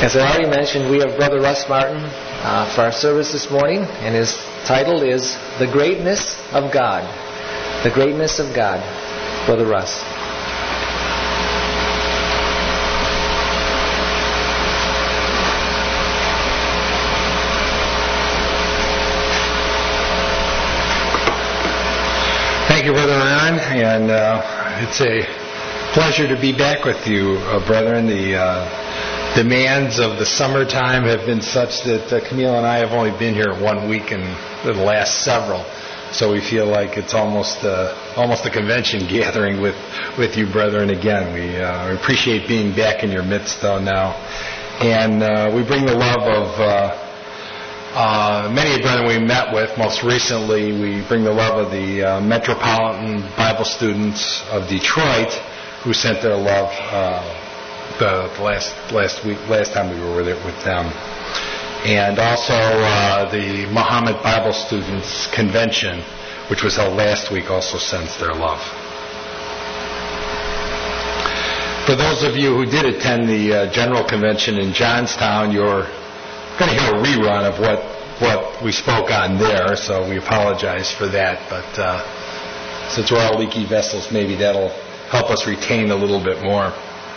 As I already mentioned, we have Brother Russ Martin for our service this morning, and his title is The Greatness of God. The Greatness of God. Brother Russ. Thank you, Brother Ron, and it's a pleasure to be back with you, brethren. The demands of the summertime have been such that Camille and I have only been here 1 week in the last several, so we feel like it's almost a convention gathering with you, brethren, again. We appreciate being back in your midst, though, now. And we bring the love of many of the brethren we met with. Most recently, we bring the love of the Metropolitan Bible Students of Detroit, who sent their love the last time we were there with them. And also the Muhammad Bible Students Convention, which was held last week, also sends their love. For those of you who did attend the General Convention in Johnstown, you're going to hear a rerun of what we spoke on there, so we apologize for that. But since we're all leaky vessels, maybe that'll help us retain a little bit more.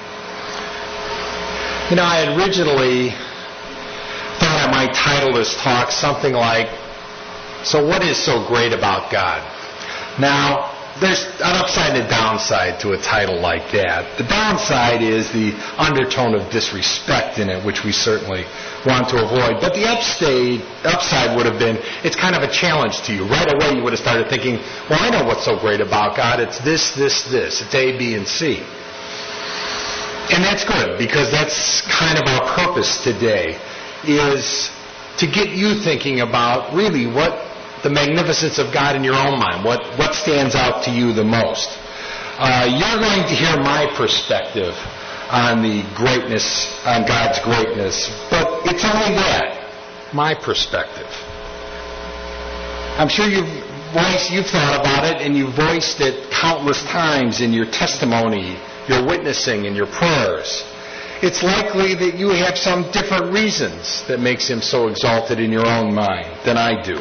You know, I had originally thought I might title this talk something like, "So what is so great about God?" Now, there's an upside and a downside to a title like that. The downside is the undertone of disrespect in it, which we certainly want to avoid. But the upside would have been, it's kind of a challenge to you. Right away you would have started thinking, well, I know what's so great about God. It's this. It's A, B, and C. And that's good, because that's kind of our purpose today, is to get you thinking about really what the magnificence of God in your own mind, what stands out to you the most. You're going to hear my perspective on the greatness, on God's greatness, but it's only that, my perspective. I'm sure you've thought about it, and you've voiced it countless times in your testimony, your witnessing, and your prayers. It's likely that you have some different reasons that makes him so exalted in your own mind than I do.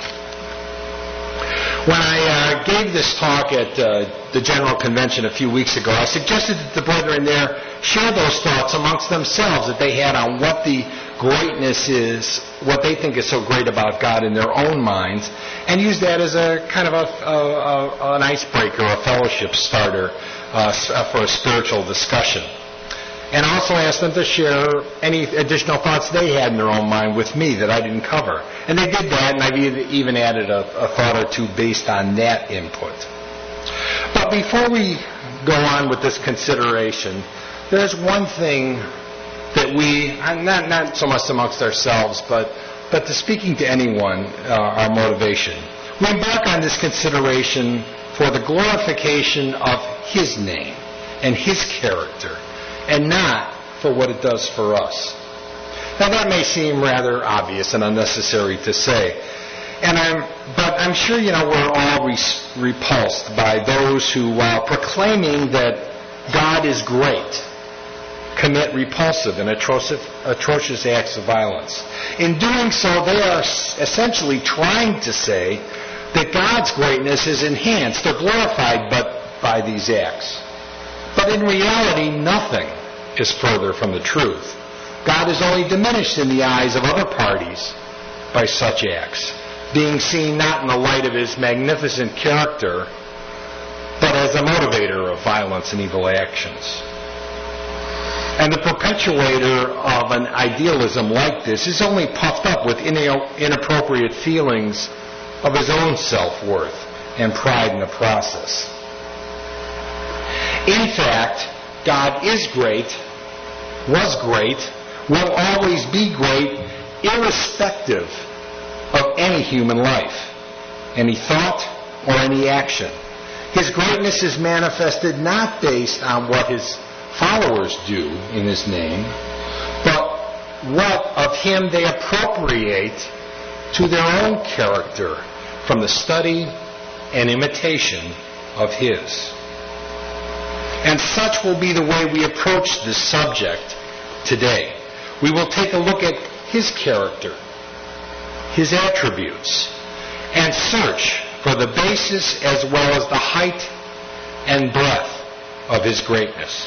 When I gave this talk at the General Convention a few weeks ago, I suggested that the brethren there share those thoughts amongst themselves that they had on what the greatness is, what they think is so great about God in their own minds, and use that as a kind of an icebreaker, a fellowship starter for a spiritual discussion. And also asked them to share any additional thoughts they had in their own mind with me that I didn't cover. And they did that, and I've even added a thought or two based on that input. But before we go on with this consideration, there's one thing that we, not so much amongst ourselves, but to speaking to anyone, our motivation. We embark on this consideration for the glorification of his name and his character, and not for what it does for us. Now that may seem rather obvious and unnecessary to say, but I'm sure we're all repulsed by those who, while proclaiming that God is great, commit repulsive and atrocious acts of violence. In doing so, they are essentially trying to say that God's greatness is enhanced or glorified by these acts. But in reality, nothing is further from the truth. God is only diminished in the eyes of other parties by such acts, being seen not in the light of his magnificent character, but as a motivator of violence and evil actions. And the perpetuator of an idealism like this is only puffed up with inappropriate feelings of his own self-worth and pride in the process. In fact, God is great, was great, will always be great, irrespective of any human life, any thought, or any action. His greatness is manifested not based on what his followers do in his name, but what of him they appropriate to their own character from the study and imitation of his. And such will be the way we approach this subject today. We will take a look at His character, His attributes, and search for the basis as well as the height and breadth of His greatness.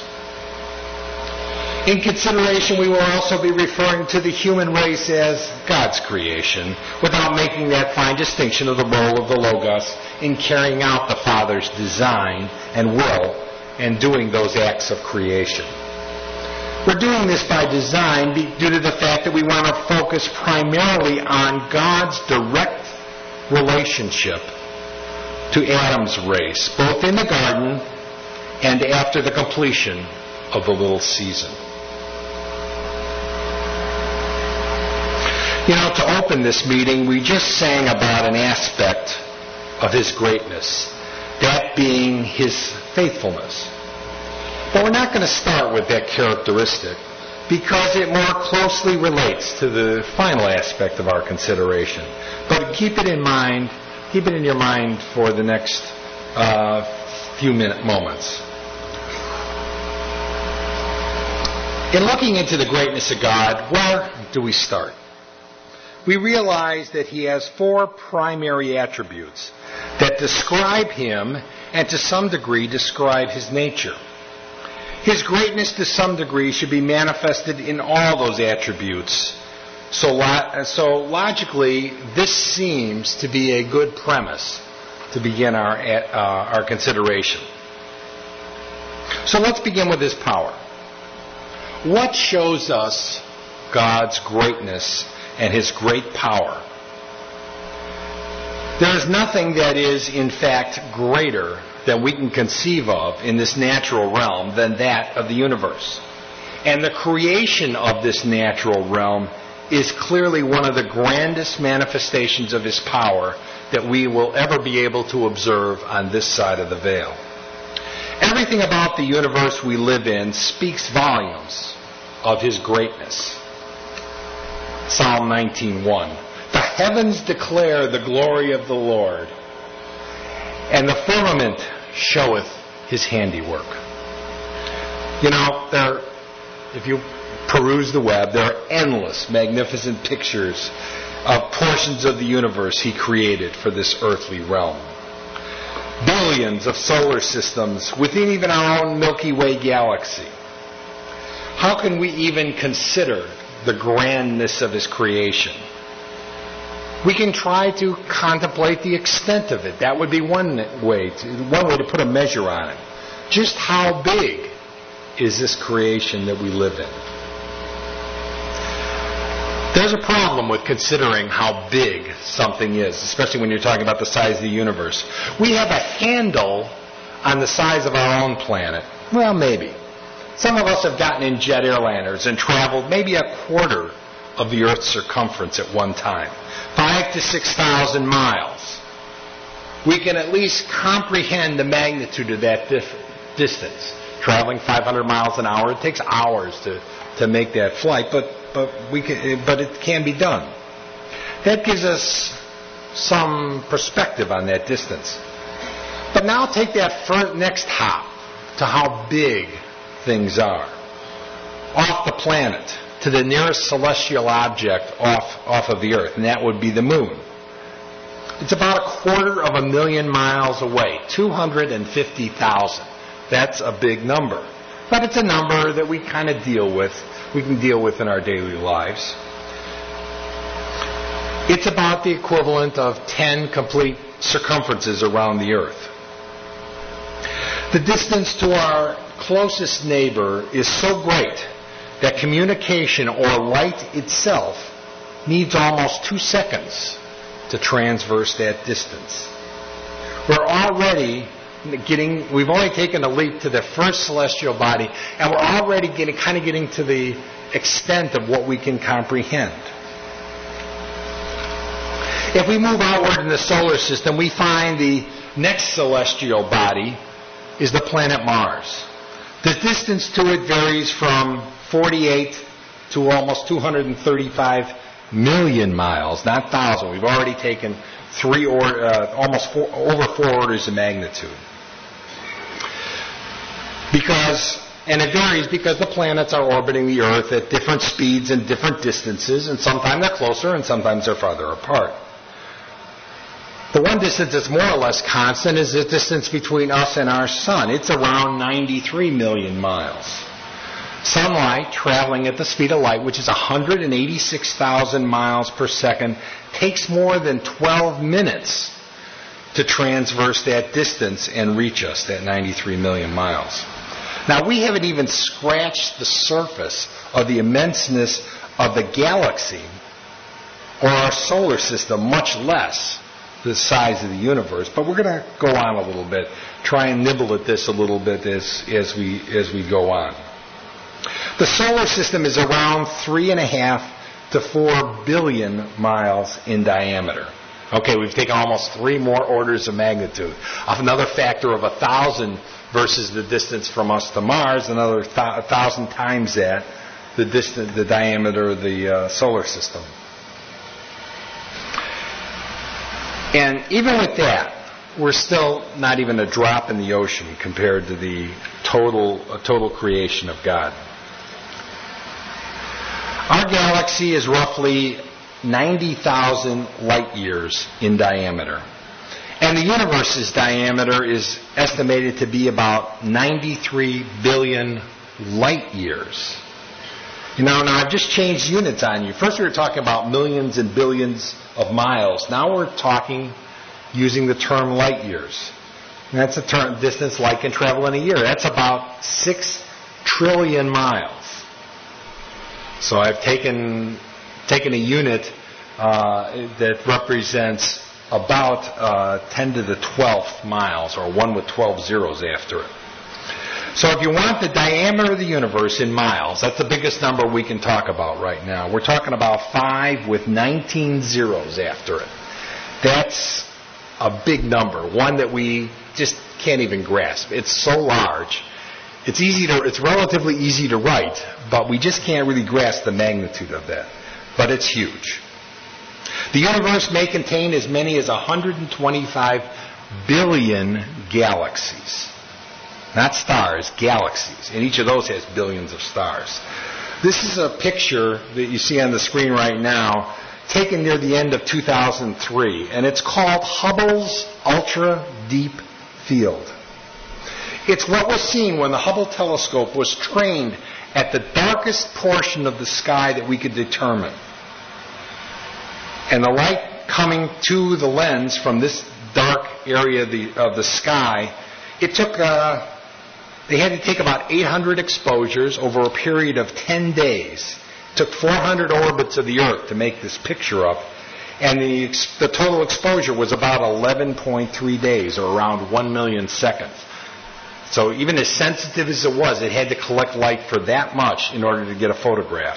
In consideration, we will also be referring to the human race as God's creation, without making that fine distinction of the role of the Logos in carrying out the Father's design and will and doing those acts of creation. We're doing this by design due to the fact that we want to focus primarily on God's direct relationship to Adam's race, both in the garden and after the completion of the little season. You know, to open this meeting, we just sang about an aspect of His greatness, that being His faithfulness. But we're not going to start with that characteristic because it more closely relates to the final aspect of our consideration. But keep it in mind, keep it in your mind for the next few moments. In looking into the greatness of God, where do we start? We realize that He has four primary attributes that describe Him and to some degree describe His nature. His greatness to some degree should be manifested in all those attributes. So logically, this seems to be a good premise to begin our consideration. So let's begin with His power. What shows us God's greatness and His great power? There is nothing that is, in fact, greater than we can conceive of in this natural realm than that of the universe. And the creation of this natural realm is clearly one of the grandest manifestations of His power that we will ever be able to observe on this side of the veil. Everything about the universe we live in speaks volumes of His greatness. Psalm 19:1. The heavens declare the glory of the Lord, and the firmament showeth His handiwork. You know, if you peruse the web, there are endless magnificent pictures of portions of the universe He created for this earthly realm. Billions of solar systems within even our own Milky Way galaxy. How can we even consider the grandness of His creation? We can try to contemplate the extent of it. That would be one way to put a measure on it. Just how big is this creation that we live in? There's a problem with considering how big something is, especially when you're talking about the size of the universe. We have a handle on the size of our own planet. Well, maybe. Some of us have gotten in jet airliners and traveled maybe a quarter of the Earth's circumference at one time. 5,000 to 6,000 miles. We can at least comprehend the magnitude of that distance. Traveling 500 miles an hour, it takes hours to make that flight, but it can be done. That gives us some perspective on that distance. But now take that next hop to how big things are. Off the planet to the nearest celestial object off of the Earth, and that would be the moon. It's about 250,000 miles away, 250,000. That's a big number. But it's a number that we kind of we can deal with in our daily lives. It's about the equivalent of 10 complete circumferences around the Earth. The distance to our closest neighbor is so great that communication or light itself needs almost 2 seconds to transverse that distance. We've only taken a leap to the first celestial body, and we're already getting to the extent of what we can comprehend. If we move outward in the solar system, we find the next celestial body is the planet Mars. The distance to it varies from 48 to almost 235 million miles, not thousand. We've already taken over 4 orders of magnitude. Because And it varies because the planets are orbiting the Earth at different speeds and different distances, and sometimes they're closer and sometimes they're farther apart. The one distance that's more or less constant is the distance between us and our sun. It's around 93 million miles. Sunlight traveling at the speed of light, which is 186,000 miles per second, takes more than 12 minutes to transverse that distance and reach us, that 93 million miles. Now, we haven't even scratched the surface of the immenseness of the galaxy or our solar system, much less the size of the universe. But we're going to go on a little bit, try and nibble at this a little bit as we go on. The solar system is around 3.5 to 4 billion miles in diameter. Okay, we've taken almost 3 more orders of magnitude. Another factor of 1,000 versus the distance from us to Mars, another 1,000 times that, the diameter of the solar system. And even with that, we're still not even a drop in the ocean compared to the total creation of God. Our galaxy is roughly 90,000 light years in diameter. And the universe's diameter is estimated to be about 93 billion light years. Now I've just changed units on you. First we were talking about millions and billions of miles. Now we're talking using the term light years. And that's a distance light can travel in a year. That's about 6 trillion miles. So I've taken a unit that represents about 10 to the 12th miles, or 1 with 12 zeros after it. So if you want the diameter of the universe in miles, that's the biggest number we can talk about right now. We're talking about 5 with 19 zeros after it. That's a big number, one that we just can't even grasp. It's so large. It's relatively easy to write, but we just can't really grasp the magnitude of that. But it's huge. The universe may contain as many as 125 billion galaxies. Not stars, galaxies. And each of those has billions of stars. This is a picture that you see on the screen right now, taken near the end of 2003. And it's called Hubble's Ultra Deep Field. It's what was seen when the Hubble telescope was trained at the darkest portion of the sky that we could determine. And the light coming to the lens from this dark area of the sky, they had to take about 800 exposures over a period of 10 days. It took 400 orbits of the Earth to make this picture up. And the total exposure was about 11.3 days, or around 1 million seconds. So even as sensitive as it was, it had to collect light for that much in order to get a photograph.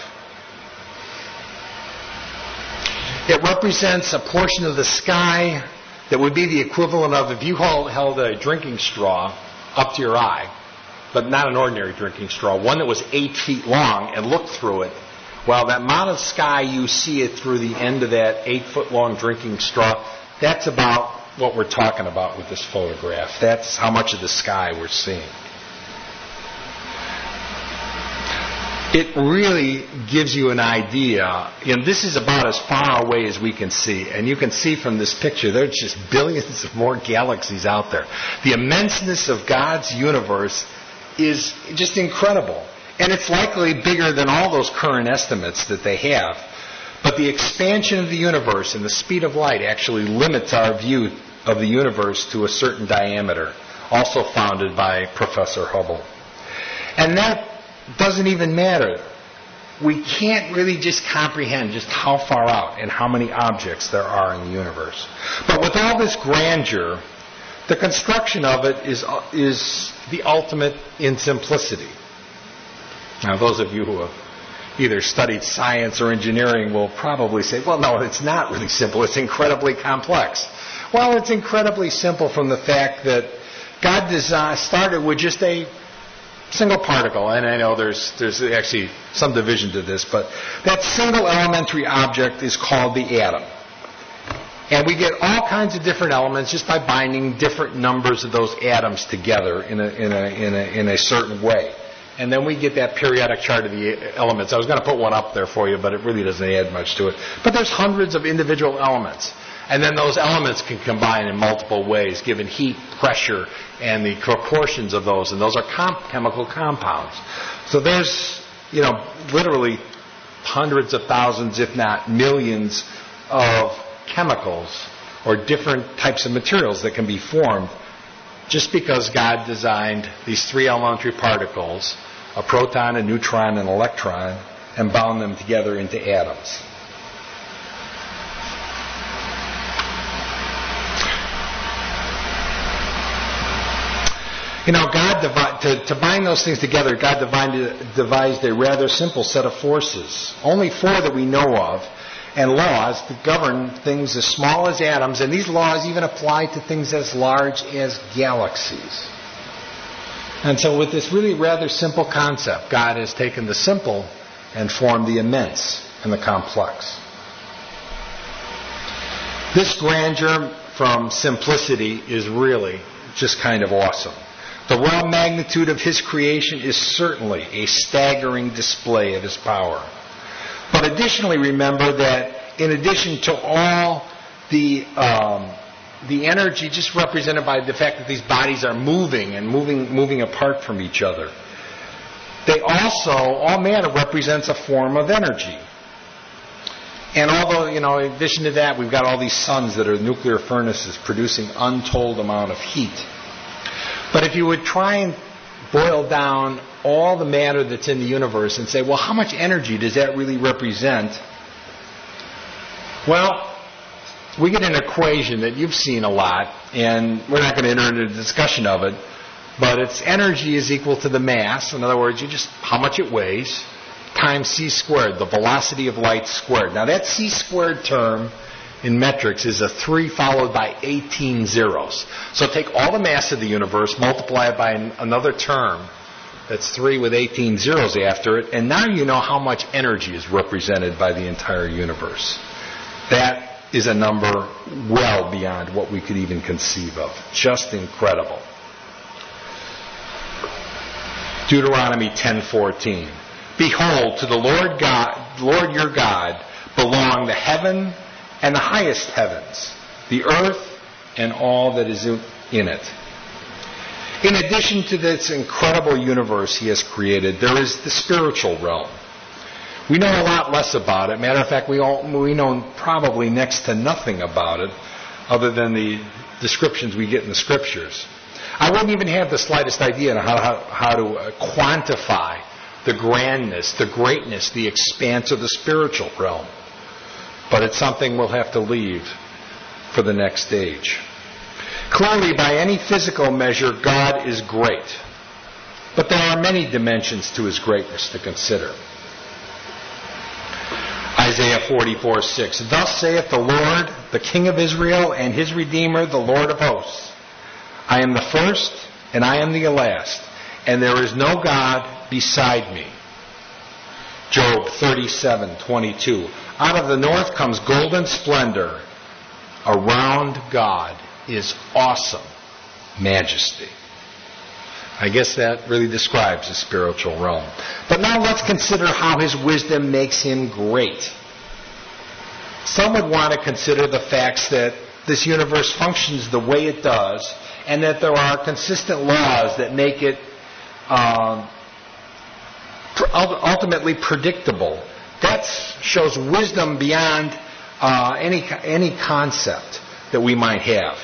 It represents a portion of the sky that would be the equivalent of if you held a drinking straw up to your eye, but not an ordinary drinking straw, one that was 8 feet long, and looked through it. Well, that amount of sky you see it through the end of that 8-foot-long drinking straw, that's about what we're talking about with this photograph. That's how much of the sky we're seeing. It really gives you an idea. This is about as far away as we can see. And you can see from this picture, there's just billions of more galaxies out there. The immenseness of God's universe is just incredible. And it's likely bigger than all those current estimates that they have. But the expansion of the universe and the speed of light actually limits our view of the universe to a certain diameter, also founded by Professor Hubble. And that doesn't even matter. We can't really just comprehend just how far out and how many objects there are in the universe. But with all this grandeur, the construction of it is the ultimate in simplicity. Now, those of you who have either studied science or engineering will probably say, well, no, it's not really simple. It's incredibly complex. Well, it's incredibly simple from the fact that God started with just a single particle, and I know there's actually some division to this, but that single elementary object is called the atom. And we get all kinds of different elements just by binding different numbers of those atoms together in a certain way. and then we get that periodic chart of the elements. I was going to put one up there for you, but it really doesn't add much to it. But there's hundreds of individual elements. And then those elements can combine in multiple ways, given heat, pressure, and the proportions of those. And those are chemical compounds. So there's, literally hundreds of thousands, if not millions, of chemicals or different types of materials that can be formed just because God designed these three elementary particles, a proton, a neutron, and an electron, and bound them together into atoms. God, to bind those things together, God devised a rather simple set of forces, only four that we know of, and laws that govern things as small as atoms, and these laws even apply to things as large as galaxies. And so with this really rather simple concept, God has taken the simple and formed the immense and the complex. This grandeur from simplicity is really just kind of awesome. The raw magnitude of His creation is certainly a staggering display of His power. But additionally, remember that in addition to all the energy just represented by the fact that these bodies are moving and moving apart from each other, they also, all matter represents a form of energy. And although, in addition to that, we've got all these suns that are nuclear furnaces producing untold amount of heat. But if you would try and boil down all the matter that's in the universe and say, well, how much energy does that really represent? Well, we get an equation that you've seen a lot, and we're not going to enter into a discussion of it, but its energy is equal to the mass. In other words, how much it weighs, times c squared, the velocity of light squared. Now that c squared term in metrics is a 3 followed by 18 zeros. So take all the mass of the universe, multiply it by another term that's 3 with 18 zeros after it, and now you know how much energy is represented by the entire universe. That is a number well beyond what we could even conceive of. Just incredible. Deuteronomy 10:14. Behold, to the Lord your God belong the heaven and the highest heavens, the earth and all that is in it. In addition to this incredible universe He has created, there is the spiritual realm. We know a lot less about it. Matter of fact, we know probably next to nothing about it other than the descriptions we get in the Scriptures. I wouldn't even have the slightest idea on how to quantify the grandness, the greatness, the expanse of the spiritual realm. But it's something we'll have to leave for the next stage. Clearly, by any physical measure, God is great. But there are many dimensions to His greatness to consider. Isaiah 44:6. Thus saith the Lord, the King of Israel, and His Redeemer, the Lord of hosts. I am the first, and I am the last, and there is no God beside me. Job 37:22. Out of the north comes golden splendor. Around God is awesome majesty. I guess that really describes the spiritual realm. But now let's consider how His wisdom makes Him great. Some would want to consider the facts that this universe functions the way it does, and that there are consistent laws that make it ultimately predictable. That shows wisdom beyond any concept that we might have.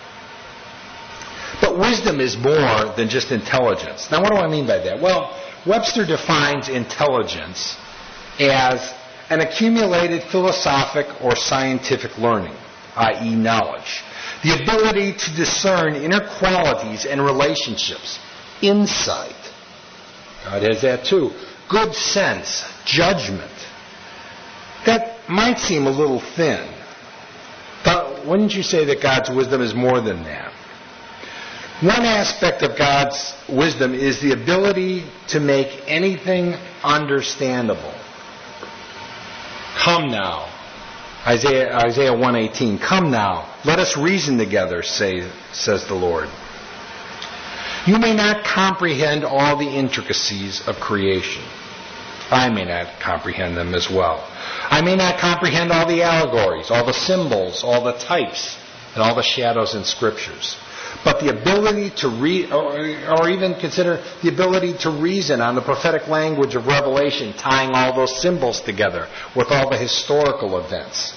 But wisdom is more than just intelligence. Now, what do I mean by that? Well, Webster defines intelligence as an accumulated philosophic or scientific learning, i.e. knowledge. The ability to discern inner qualities and relationships. Insight. God has that too. Good sense. Judgment. That might seem a little thin. But wouldn't you say that God's wisdom is more than that? One aspect of God's wisdom is the ability to make anything understandable. Come now. Isaiah 1:18. Come now, let us reason together, says the Lord. You may not comprehend all the intricacies of creation. I may not comprehend them as well. I may not comprehend all the allegories, all the symbols, all the types, and all the shadows in scriptures. But the ability to read, or even consider the ability to reason on the prophetic language of Revelation, tying all those symbols together with all the historical events.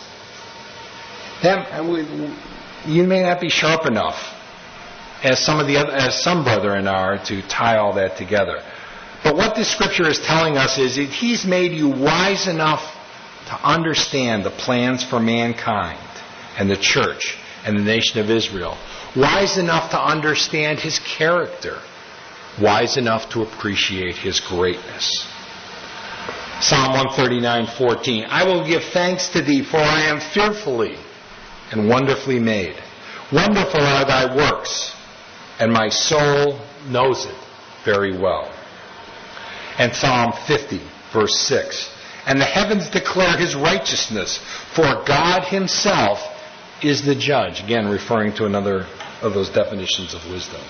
You may not be sharp enough, as some brethren are, to tie all that together. But what this scripture is telling us is that He's made you wise enough to understand the plans for mankind and the church and the nation of Israel. Wise enough to understand His character. Wise enough to appreciate His greatness. Psalm 139:14. I will give thanks to Thee, for I am fearfully and wonderfully made. Wonderful are Thy works, and my soul knows it very well. And Psalm 50, verse 6. And the heavens declare His righteousness, for God Himself is the judge. Again, referring to another of those definitions of wisdom.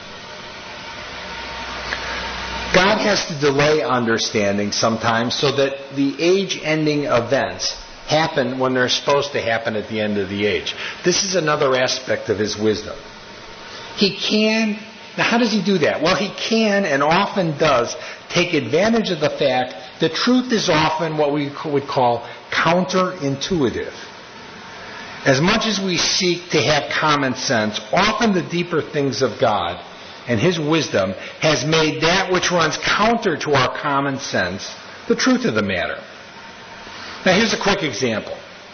God has to delay understanding sometimes so that the age-ending events happen when they're supposed to happen at the end of the age. This is another aspect of His wisdom. He can. Now, how does He do that? Well, He can and often does take advantage of the fact that truth is often what we would call counterintuitive. As much as we seek to have common sense, often the deeper things of God and His wisdom has made that which runs counter to our common sense the truth of the matter. Now, here's a quick example.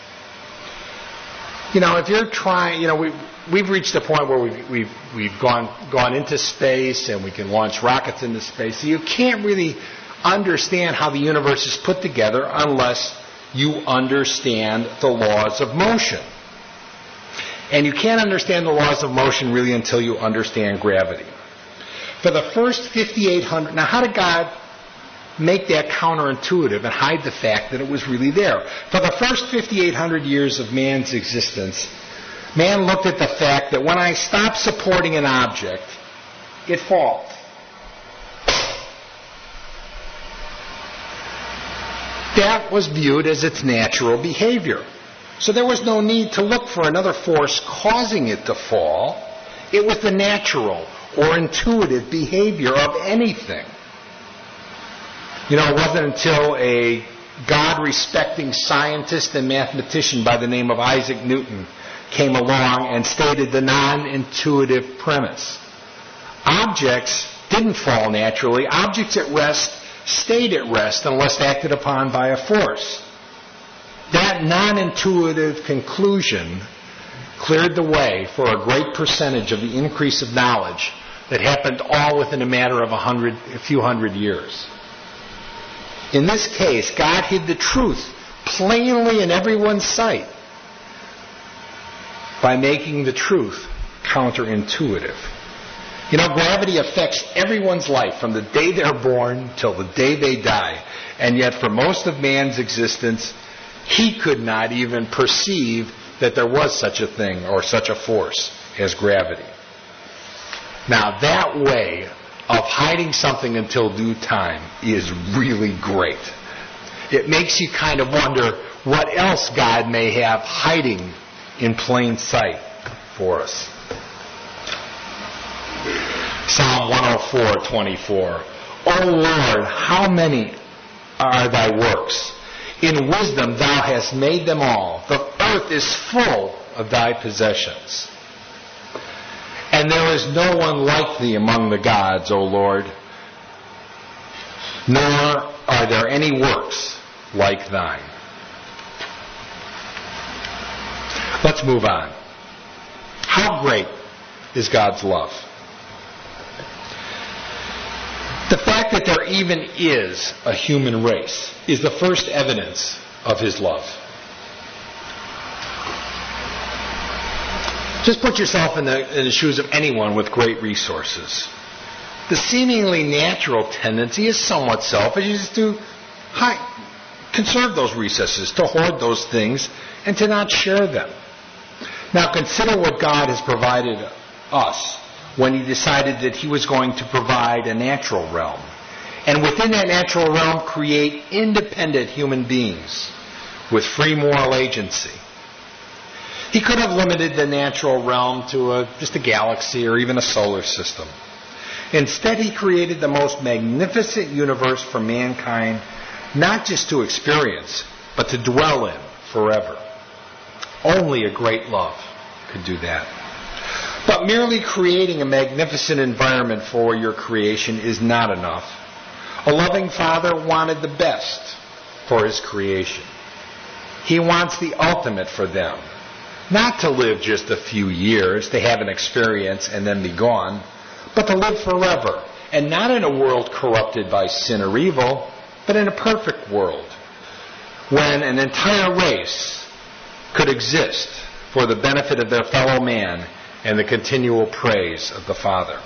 If you're trying, we've reached a point where we've gone into space and we can launch rockets into space. So you can't really understand how the universe is put together unless you understand the laws of motion. And you can't understand the laws of motion really until you understand gravity. For the first 5,800, now how did God make that counterintuitive and hide the fact that it was really there? For the first 5,800 years of man's existence, man looked at the fact that when I stop supporting an object, it falls. That was viewed as its natural behavior. So there was no need to look for another force causing it to fall. It was the natural or intuitive behavior of anything. It wasn't until a God-respecting scientist and mathematician by the name of Isaac Newton came along and stated the non-intuitive premise. Objects didn't fall naturally. Objects at rest stayed at rest unless acted upon by a force. That non-intuitive conclusion cleared the way for a great percentage of the increase of knowledge that happened all within a matter of a few hundred years. In this case, God hid the truth plainly in everyone's sight by making the truth counterintuitive. Gravity affects everyone's life from the day they're born till the day they die. And yet for most of man's existence, he could not even perceive that there was such a thing or such a force as gravity. Now, that way of hiding something until due time is really great. It makes you kind of wonder what else God may have hiding in plain sight for us. Psalm 104:24. O Lord, how many are Thy works? In wisdom Thou hast made them all. The earth is full of Thy possessions. And there is no one like Thee among the gods, O Lord, nor are there any works like Thine. Let's move on. How great is God's love? The fact that there even is a human race is the first evidence of His love. Just put yourself in the shoes of anyone with great resources. The seemingly natural tendency is somewhat selfish, is to conserve those resources, to hoard those things, and to not share them. Now consider what God has provided us when he decided that he was going to provide a natural realm. And within that natural realm, create independent human beings with free moral agency. He could have limited the natural realm to just a galaxy or even a solar system. Instead, he created the most magnificent universe for mankind, not just to experience, but to dwell in forever. Only a great love could do that. But merely creating a magnificent environment for your creation is not enough. A loving Father wanted the best for his creation. He wants the ultimate for them. Not to live just a few years, to have an experience and then be gone, but to live forever. And not in a world corrupted by sin or evil, but in a perfect world, when an entire race could exist for the benefit of their fellow man and the continual praise of the Father.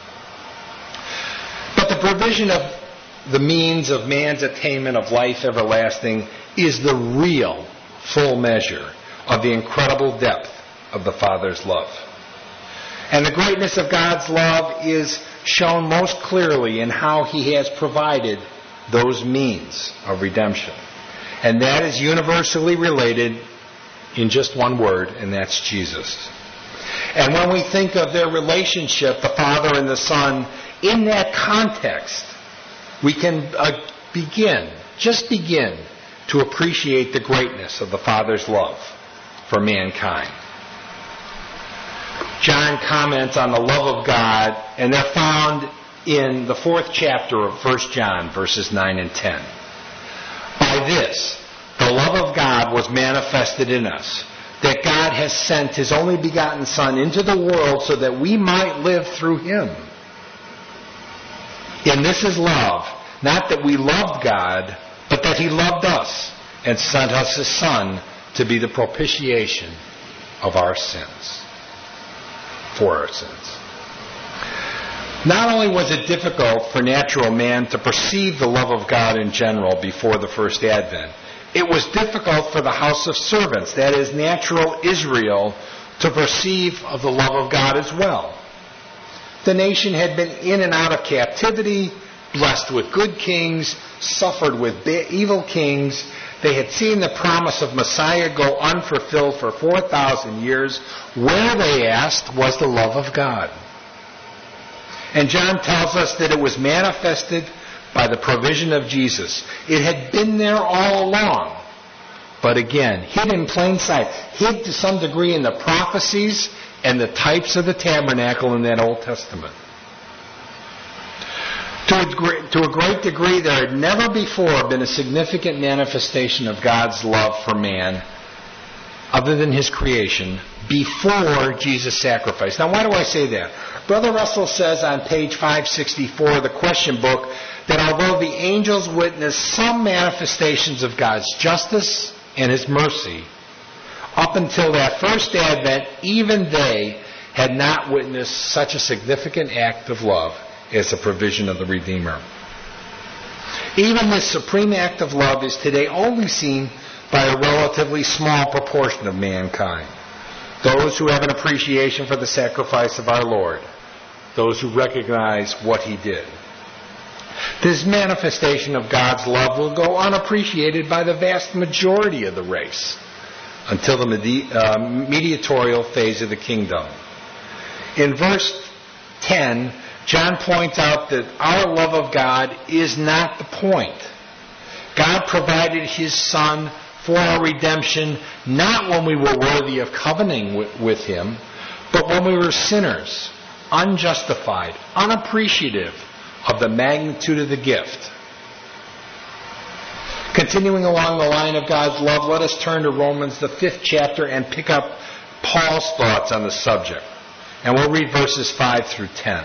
But the provision of the means of man's attainment of life everlasting is the real full measure of the incredible depth of the Father's love. And the greatness of God's love is shown most clearly in how he has provided those means of redemption. And that is universally related in just one word, and that's Jesus. And when we think of their relationship, the Father and the Son, in that context, we can begin to appreciate the greatness of the Father's love for mankind. John comments on the love of God, and they're found in the 4th chapter of 1 John, verses 9 and 10. By this, the love of God was manifested in us, that God has sent his only begotten Son into the world so that we might live through him. And this is love, not that we loved God, but that he loved us and sent us his Son to be the propitiation of our sins, for our sins. Not only was it difficult for natural man to perceive the love of God in general before the first advent, it was difficult for the house of servants, that is, natural Israel, to perceive of the love of God as well. The nation had been in and out of captivity, blessed with good kings, suffered with evil kings. They had seen the promise of Messiah go unfulfilled for 4,000 years. Where, they asked, was the love of God? And John tells us that it was manifested by the provision of Jesus. It had been there all along, but again, hid in plain sight, hid to some degree in the prophecies and the types of the tabernacle in that Old Testament. To a great degree, there had never before been a significant manifestation of God's love for man, other than his creation, before Jesus' sacrifice. Now, why do I say that? Brother Russell says on page 564 of the question book that although the angels witnessed some manifestations of God's justice and his mercy, up until that first advent, even they had not witnessed such a significant act of love as the provision of the Redeemer. Even this supreme act of love is today only seen by a relatively small proportion of mankind. Those who have an appreciation for the sacrifice of our Lord. Those who recognize what he did. This manifestation of God's love will go unappreciated by the vast majority of the race until the mediatorial phase of the kingdom. In verse 10, John points out that our love of God is not the point. God provided his Son for our redemption, not when we were worthy of covenanting with him, but when we were sinners, unjustified, unappreciative of the magnitude of the gift. Continuing along the line of God's love, let us turn to Romans, the 5th chapter, and pick up Paul's thoughts on the subject. And we'll read verses 5 through 10.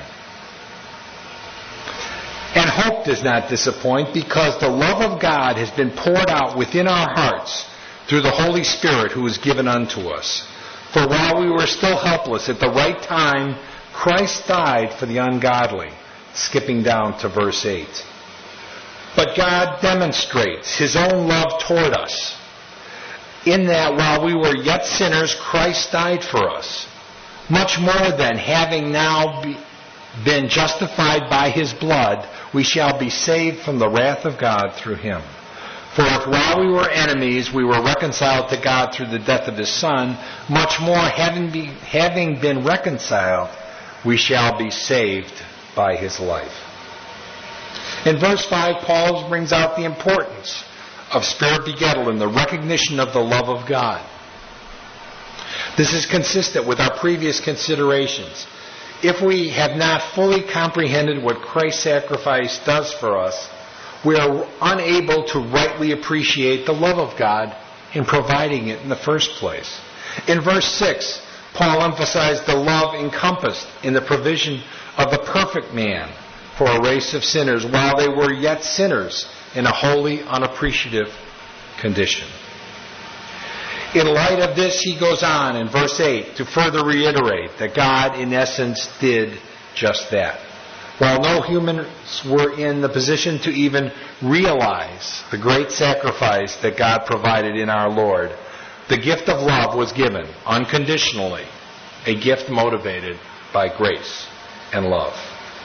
And hope does not disappoint, because the love of God has been poured out within our hearts through the Holy Spirit who is given unto us. For while we were still helpless, at the right time, Christ died for the ungodly. Skipping down to verse 8. But God demonstrates his own love toward us, in that while we were yet sinners, Christ died for us. much more than having now been justified by his blood, we shall be saved from the wrath of God through him. For if while we were enemies, we were reconciled to God through the death of his Son, much more, having been reconciled, we shall be saved by his life. In verse 5, Paul brings out the importance of spirit begettal and the recognition of the love of God. This is consistent with our previous considerations. If we have not fully comprehended what Christ's sacrifice does for us, we are unable to rightly appreciate the love of God in providing it in the first place. In verse 6, Paul emphasized the love encompassed in the provision of the perfect man for a race of sinners while they were yet sinners in a wholly unappreciative condition. In light of this, he goes on in verse 8 to further reiterate that God, in essence, did just that. While no humans were in the position to even realize the great sacrifice that God provided in our Lord, the gift of love was given unconditionally, a gift motivated by grace and love.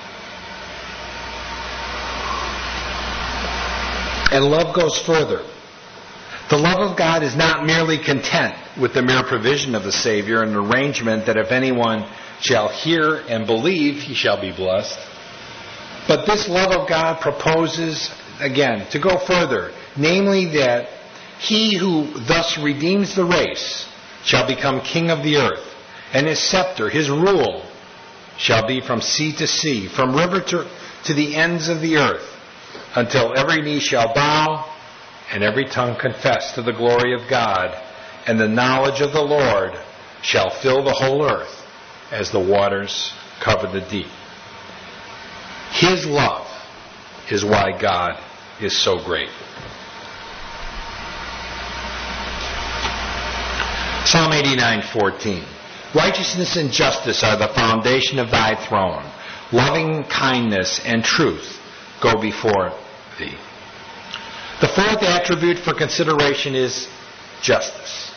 And love goes further. The love of God is not merely content with the mere provision of the Savior and an arrangement that if anyone shall hear and believe, he shall be blessed. But this love of God proposes, again, to go further, namely that he who thus redeems the race shall become king of the earth, and his scepter, his rule, shall be from sea to sea, from river to the ends of the earth, until every knee shall bow and every tongue confess to the glory of God, and the knowledge of the Lord shall fill the whole earth as the waters cover the deep. His love is why God is so great. Psalm 89:14. Righteousness and justice are the foundation of thy throne. Loving kindness and truth go before thee. The fourth attribute for consideration is justice.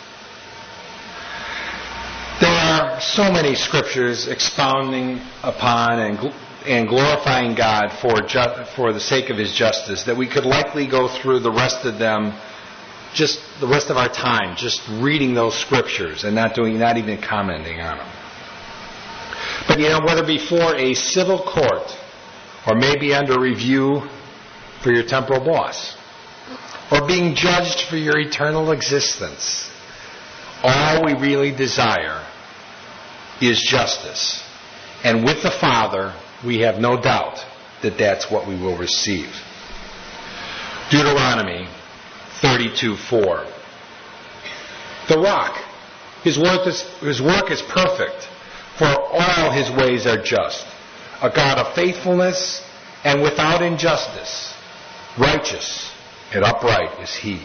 There are so many scriptures expounding upon and glorifying God for the sake of his justice that we could likely go through the rest of them, just the rest of our time, just reading those scriptures and not even commenting on them. But whether before a civil court or maybe under review for your temporal boss, or being judged for your eternal existence, all we really desire is justice. And with the Father, we have no doubt that that's what we will receive. Deuteronomy 32:4. The rock, his work is perfect, for all his ways are just. A God of faithfulness and without injustice, righteous and upright is he.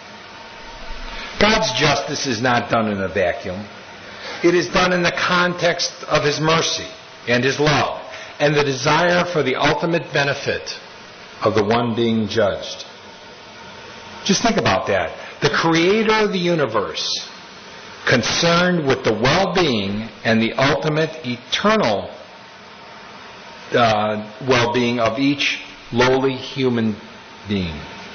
God's justice is not done in a vacuum. It is done in the context of his mercy and his love and the desire for the ultimate benefit of the one being judged. Just think about that. The creator of the universe, concerned with the well-being and the ultimate eternal well-being of each lowly human being.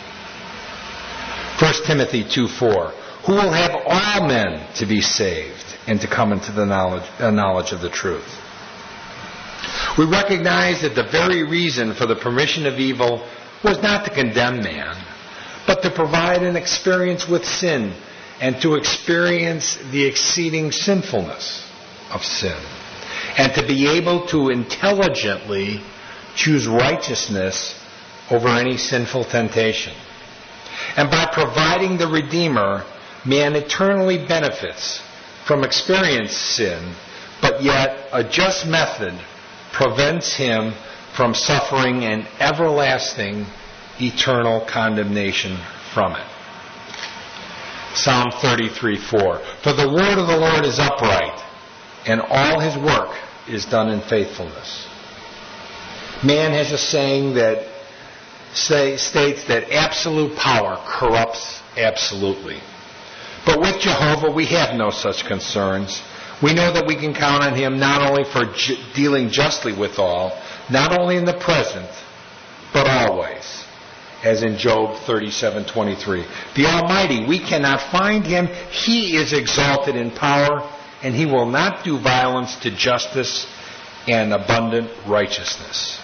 1 Timothy 2:4. Who will have all men to be saved and to come into the knowledge of the truth. We recognize that the very reason for the permission of evil was not to condemn man, but to provide an experience with sin and to experience the exceeding sinfulness of sin, and to be able to intelligently choose righteousness over any sinful temptation. And by providing the Redeemer, man eternally benefits from experienced sin, but yet a just method prevents him from suffering an everlasting eternal condemnation from it. Psalm 33:4. For the word of the Lord is upright, and all his work is done in faithfulness. Man has a saying that states that absolute power corrupts absolutely. But with Jehovah, we have no such concerns. We know that we can count on Him not only for dealing justly with all, not only in the present, but always, as in Job 37:23. The Almighty, we cannot find Him. He is exalted in power, and He will not do violence to justice and abundant righteousness.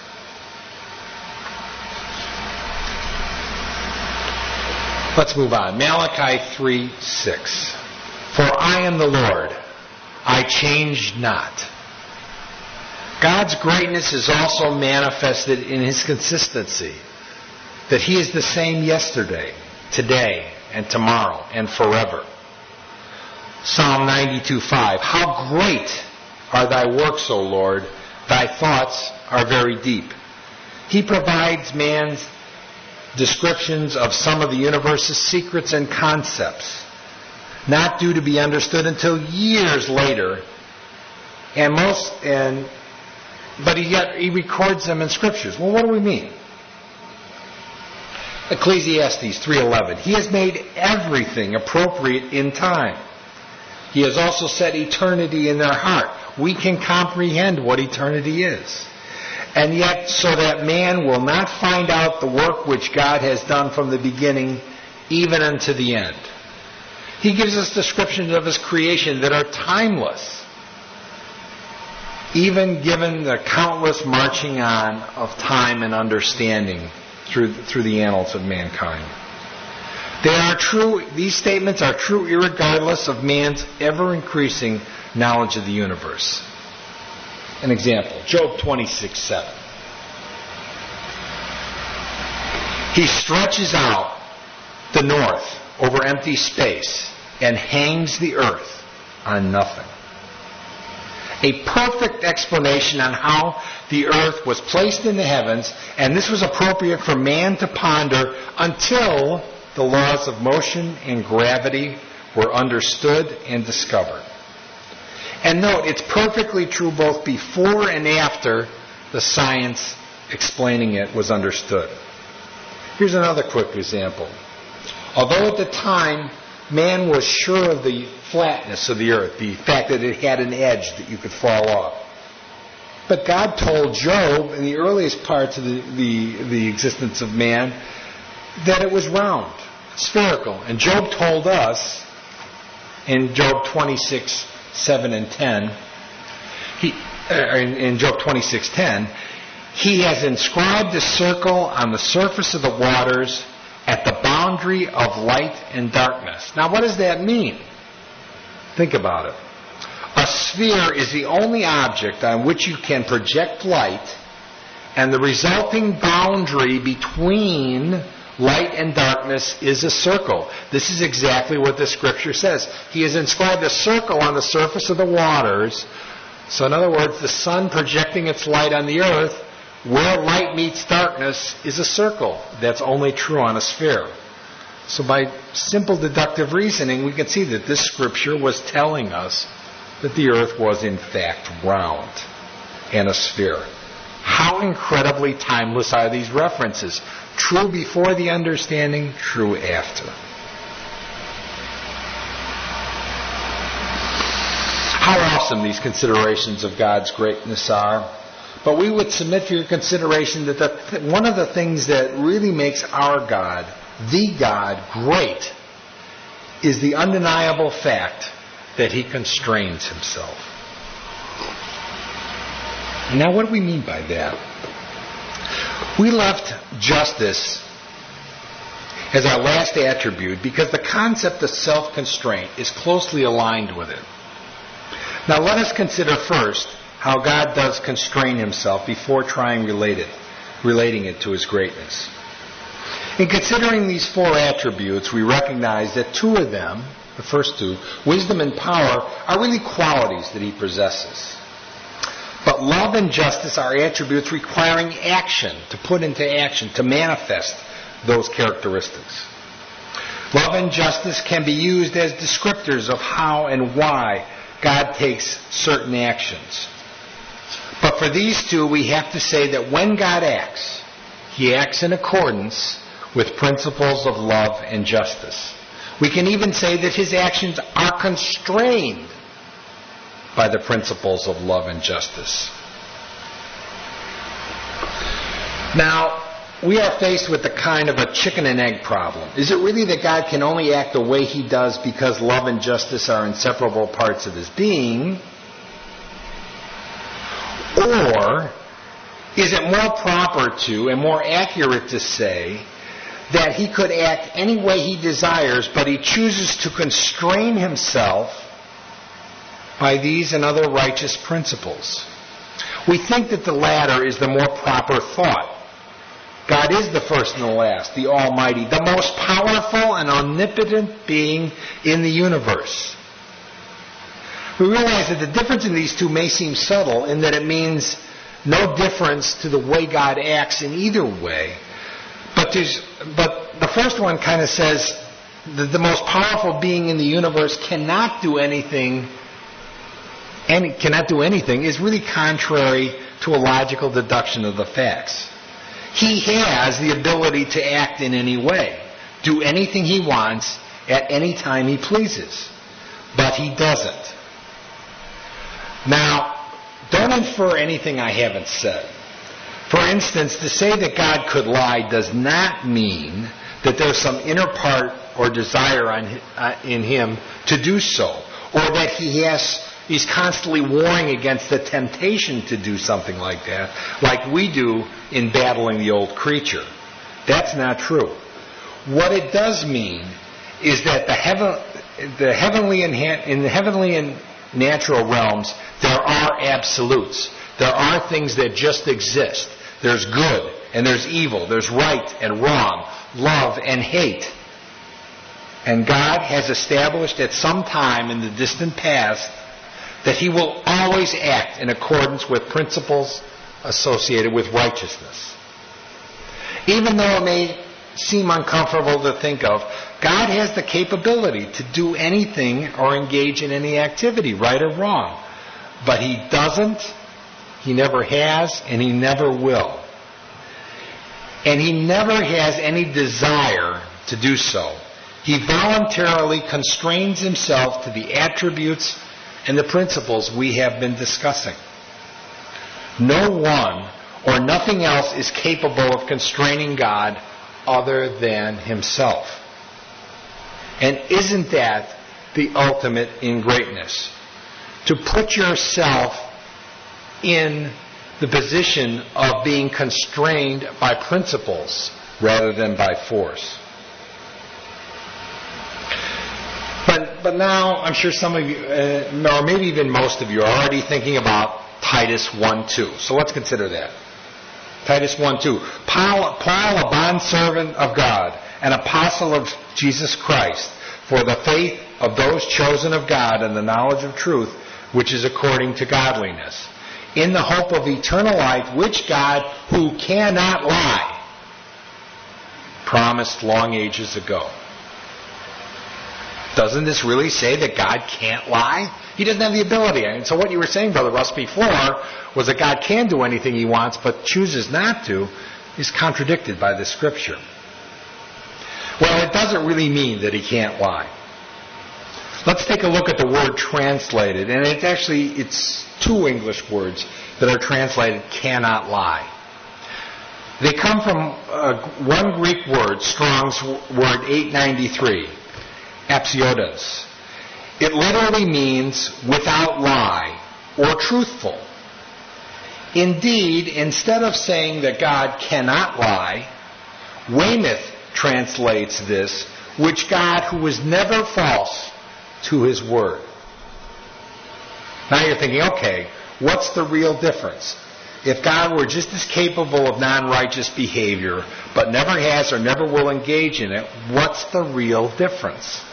Let's move on. Malachi 3:6. For I am the Lord, I change not. God's greatness is also manifested in His consistency, that He is the same yesterday, today, and tomorrow, and forever. Psalm 92:5. How great are thy works, O Lord! Thy thoughts are very deep. He provides man's descriptions of some of the universe's secrets and concepts, not due to be understood until years later, but yet he records them in scriptures. Well, what do we mean? Ecclesiastes 3:11. He has made everything appropriate in time. He has also set eternity in their heart. We can comprehend what eternity is. And yet, so that man will not find out the work which God has done from the beginning, even unto the end. He gives us descriptions of His creation that are timeless, even given the countless marching on of time and understanding through the annals of mankind. They are true. These statements are true irregardless of man's ever-increasing knowledge of the universe. An example, Job 26:7. He stretches out the north over empty space and hangs the earth on nothing. A perfect explanation on how the earth was placed in the heavens, and this was appropriate for man to ponder until the laws of motion and gravity were understood and discovered. And note, it's perfectly true both before and after the science explaining it was understood. Here's another quick example. Although at the time man was sure of the flatness of the earth, the fact that it had an edge that you could fall off, but God told Job in the earliest parts of the existence of man that it was round, spherical. And Job told us in Job 26:7 and 10, in Job 26:10, He has inscribed a circle on the surface of the waters at the boundary of light and darkness. Now, what does that mean? Think about it. A sphere is the only object on which you can project light, and the resulting boundary between light and darkness is a circle. This is exactly what the Scripture says. He has inscribed a circle on the surface of the waters. So in other words, the sun projecting its light on the earth, where light meets darkness, is a circle. That's only true on a sphere. So by simple deductive reasoning, we can see that this Scripture was telling us that the earth was in fact round and a sphere. How incredibly timeless are these references? True before the understanding, true after. How awesome these considerations of God's greatness are. But we would submit for your consideration that one of the things that really makes our God, the God, great is the undeniable fact that He constrains Himself. Now, what do we mean by that? We left justice as our last attribute because the concept of self-constraint is closely aligned with it. Now, let us consider first how God does constrain Himself before trying relating it to His greatness. In considering these four attributes, we recognize that two of them, the first two, wisdom and power, are really qualities that He possesses. But love and justice are attributes requiring action, to put into action, to manifest those characteristics. Love and justice can be used as descriptors of how and why God takes certain actions. But for these two, we have to say that when God acts, He acts in accordance with principles of love and justice. We can even say that His actions are constrained by the principles of love and justice. Now, we are faced with the kind of a chicken and egg problem. Is it really that God can only act the way he does because love and justice are inseparable parts of his being? Or is it more proper to and more accurate to say that he could act any way he desires, but he chooses to constrain himself by these and other righteous principles? We think that the latter is the more proper thought. God is the first and the last, the Almighty, the most powerful and omnipotent being in the universe. We realize that the difference in these two may seem subtle in that it means no difference to the way God acts in either way. But the first one kind of says that the most powerful being in the universe cannot do anything is really contrary to a logical deduction of the facts. He has the ability to act in any way, do anything he wants at any time he pleases, but he doesn't. Now, don't infer anything I haven't said. For instance, to say that God could lie does not mean that there's some inner part or desire in him to do so, or that he's constantly warring against the temptation to do something like that, like we do in battling the old creature. That's not true. What it does mean is that in the heavenly and natural realms, there are absolutes. There are things that just exist. There's good and there's evil. There's right and wrong, love and hate. And God has established at some time in the distant past that he will always act in accordance with principles associated with righteousness. Even though it may seem uncomfortable to think of, God has the capability to do anything or engage in any activity, right or wrong. But he doesn't, he never has, and he never will. And he never has any desire to do so. He voluntarily constrains himself to the attributes and the principles we have been discussing. No one or nothing else is capable of constraining God other than himself. And isn't that the ultimate in greatness? To put yourself in the position of being constrained by principles rather than by force. But now, I'm sure some of you, or maybe even most of you, are already thinking about Titus 1:2. So let's consider that. Titus 1:2. Paul, a bondservant of God, an apostle of Jesus Christ, for the faith of those chosen of God and the knowledge of truth, which is according to godliness, in the hope of eternal life, which God, who cannot lie, promised long ages ago. Doesn't this really say that God can't lie? He doesn't have the ability. And so what you were saying, Brother Russ, before was that God can do anything he wants but chooses not to, is contradicted by the Scripture. Well, it doesn't really mean that he can't lie. Let's take a look at the word translated. And it's two English words that are translated cannot lie. They come from one Greek word, Strong's word 893. Apsiotas. It literally means without lie or truthful. Indeed, instead of saying that God cannot lie, Weymouth translates this, which God who is never false to his word. Now you're thinking, okay, what's the real difference? If God were just as capable of non-righteous behavior, but never has or never will engage in it, what's the real difference?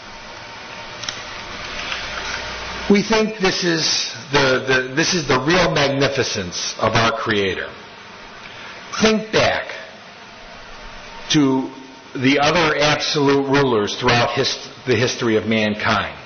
We think this is the real magnificence of our Creator. Think back to the other absolute rulers throughout the history of mankind.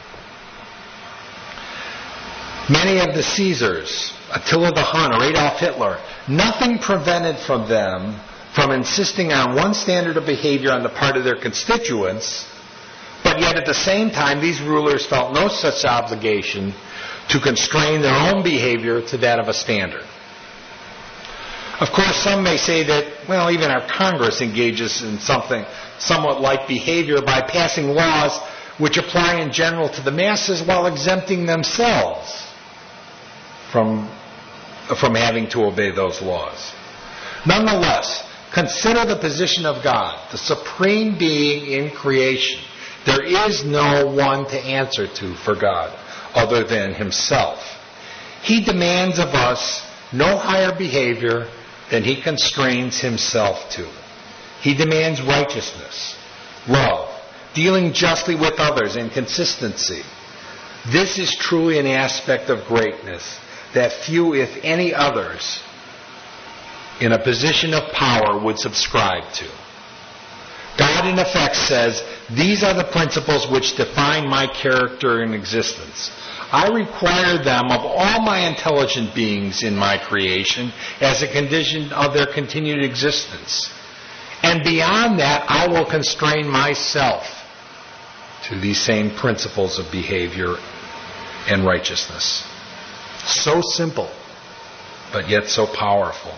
Many of the Caesars, Attila the Hun or Adolf Hitler, nothing prevented from them from insisting on one standard of behavior on the part of their constituents, but yet at the same time these rulers felt no such obligation to constrain their own behavior to that of a standard. Of course, some may say that, well, even our Congress engages in something somewhat like behavior by passing laws which apply in general to the masses while exempting themselves from having to obey those laws. Nonetheless, consider the position of God, the supreme being in creation. There is no one to answer to for God other than himself. He demands of us no higher behavior than he constrains himself to. He demands righteousness, love, dealing justly with others, and consistency. This is truly an aspect of greatness that few, if any others, in a position of power would subscribe to. God, in effect, says, these are the principles which define my character and existence. I require them of all my intelligent beings in my creation as a condition of their continued existence. And beyond that, I will constrain myself to these same principles of behavior and righteousness. So simple, but yet so powerful.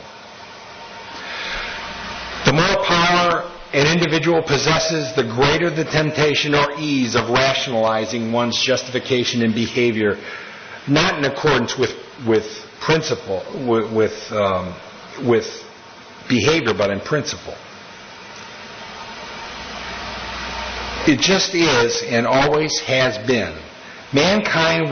The more power an individual possesses, the greater the temptation or ease of rationalizing one's justification in behavior, not in accordance with principle, with behavior, but in principle. It just is and always has been. Mankind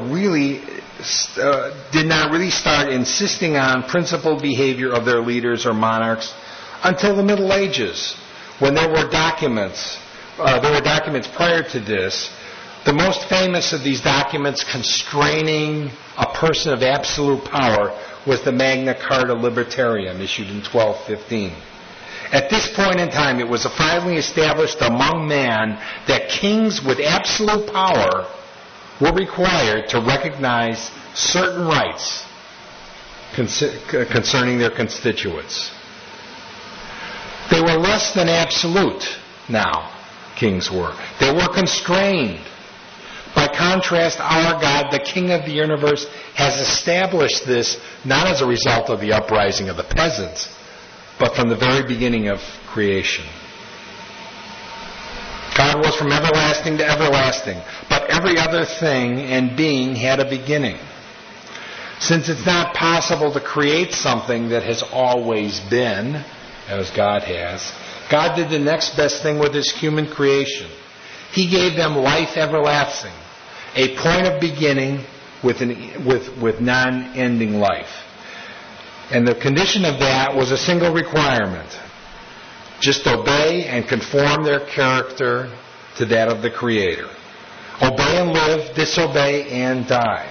did not really start insisting on principled behavior of their leaders or monarchs until the Middle Ages, when there were documents prior to this. The most famous of these documents constraining a person of absolute power was the Magna Carta Libertarum, issued in 1215. At this point in time, it was finally established among man that kings with absolute power were required to recognize certain rights concerning their constituents. They were less than absolute now, kings were. They were constrained. By contrast, our God, the King of the universe, has established this not as a result of the uprising of the peasants, but from the very beginning of creation. God was from everlasting to everlasting, but every other thing and being had a beginning. Since it's not possible to create something that has always been, as God has, God did the next best thing with his human creation. He gave them life everlasting, a point of beginning with non-ending life. And the condition of that was a single requirement. Just obey and conform their character to that of the Creator. Obey and live, disobey and die.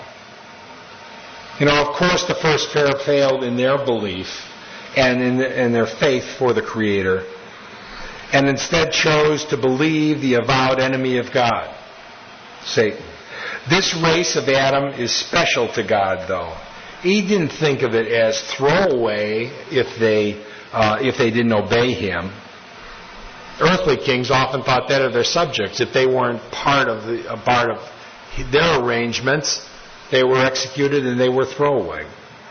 Of course the first pair failed in their belief and in their faith for the Creator, and instead chose to believe the avowed enemy of God, Satan. This race of Adam is special to God, though. He didn't think of it as throwaway if they didn't obey him. Earthly kings often thought that of their subjects. If they weren't part of their arrangements, they were executed and they were throwaway.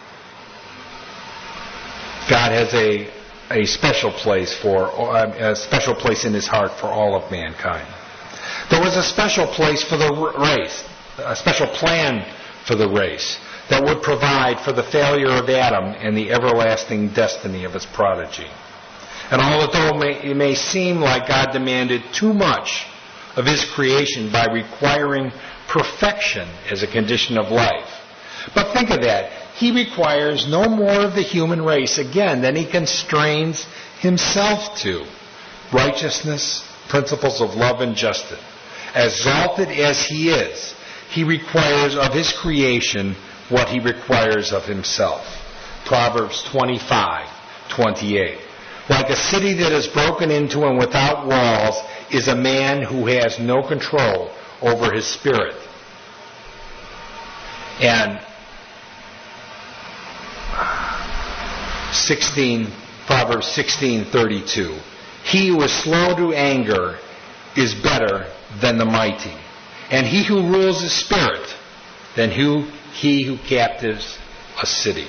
God has a special place in his heart for all of mankind. There was a special place for the race, a special plan for the race that would provide for the failure of Adam and the everlasting destiny of his prodigy. And although it may seem like God demanded too much of his creation by requiring perfection as a condition of life, but think of that. He requires no more of the human race, again, than he constrains himself to. Righteousness, principles of love and justice. Exalted as he is, he requires of his creation what he requires of himself. Proverbs 25:28. Like a city that is broken into and without walls is a man who has no control over his spirit. And Proverbs 16:32. He who is slow to anger is better than the mighty, and he who rules his spirit than he who captives a city.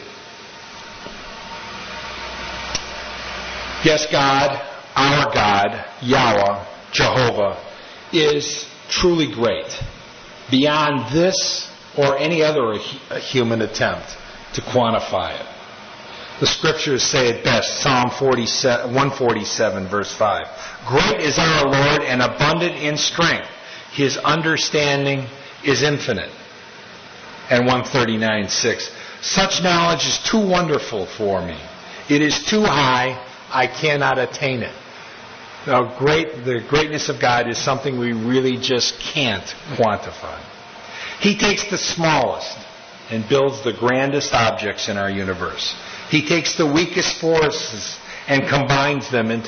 Yes, God, our God, Yahweh, Jehovah, is truly great, beyond this or any other human attempt to quantify it. The scriptures say it best, Psalm 147, verse 5. Great is our Lord and abundant in strength. His understanding is infinite. And 139, 6. Such knowledge is too wonderful for me. It is too high. I cannot attain it. Now, the greatness of God is something we really just can't quantify. He takes the smallest and builds the grandest objects in our universe. He takes the weakest forces and compounds them into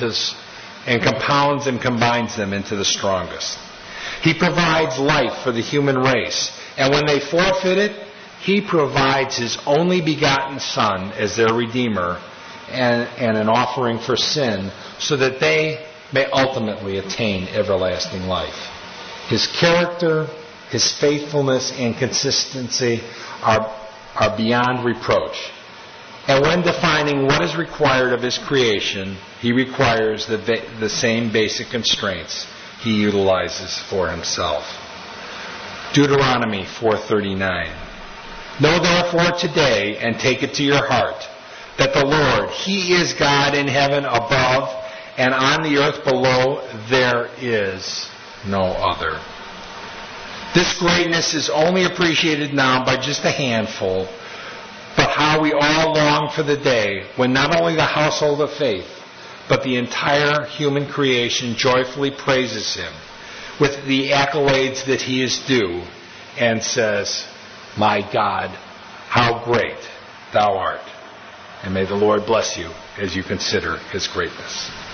the strongest. He provides life for the human race, and when they forfeit it, He provides His only begotten Son as their Redeemer and an offering for sin, so that they may ultimately attain everlasting life. His character, His faithfulness, and consistency are beyond reproach. And when defining what is required of His creation, He requires the same basic constraints He utilizes for Himself. Deuteronomy 4:39. Know therefore today, and take it to your heart, that the Lord, He is God in heaven above, and on the earth below there is no other. This greatness is only appreciated now by just a handful, but how we all long for the day when not only the household of faith, but the entire human creation joyfully praises Him with the accolades that He is due and says, "My God, how great Thou art." And may the Lord bless you as you consider His greatness.